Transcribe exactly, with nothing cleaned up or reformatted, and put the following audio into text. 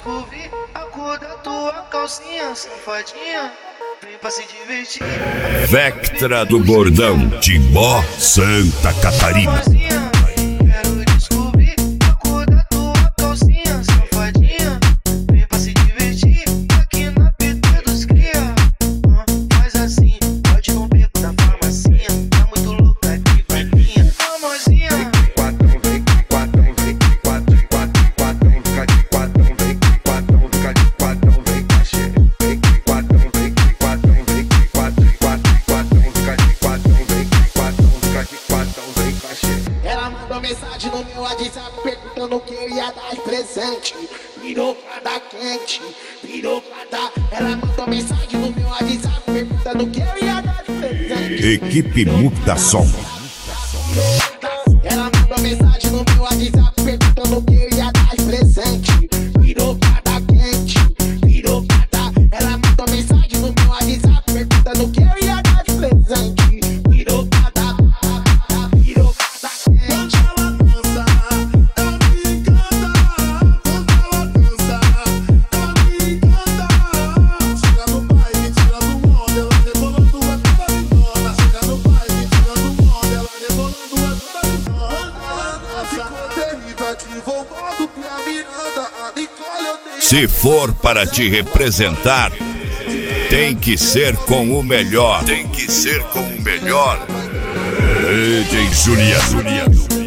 descobrir a cor da tua calcinha, safadinha. Vem pra se divertir. Vectra do Bordão, Timbó, Santa Catarina. Quero descobrir a cor da tua calcinha, safadinha. Vem pra se divertir aqui na P T dos cria. Faz assim, pode um beco da farmacinha. Tá muito louca aqui, vai minha famosinha. Quatão, vem, quatão, vem, quatão, quatão, quatão, fica de quatão, vem, quatão, fica de quatão, vem, cachê. Vem, quatão, vem, quatão, vem, quatão, quatão, quatão, fica de quatão, vem, quatão, fica de quatão, vem, cachê. Ela mandou mensagem no meu WhatsApp perguntando o que eu ia dar de presente. Virou pra dar quente, virou pra dar. Ela mandou mensagem no meu WhatsApp perguntando o que eu ia dar de presente. Equipe Mutação. Ela mandou mensagem no meu WhatsApp perguntando o que eu ia dar de presente. Virou pra dar quente, virou pra dar. Ela mandou mensagem no meu WhatsApp perguntando o que eu ia dar de presente. Virou pra dar, virou pra dar quente. Ela dança, ela me encanta. Ela dança, ela me encanta. Chega no baile, tira do molde, ela rebolando a toda lindona. Chega no baile, tira do molde, ela rebolando a toda lindona. Ela dança, ficou terrível, advogado pra Miranda. A Nicole odeia. Se for para te representar, tem que ser com o melhor. Tem que ser com o melhor. D J Juliano.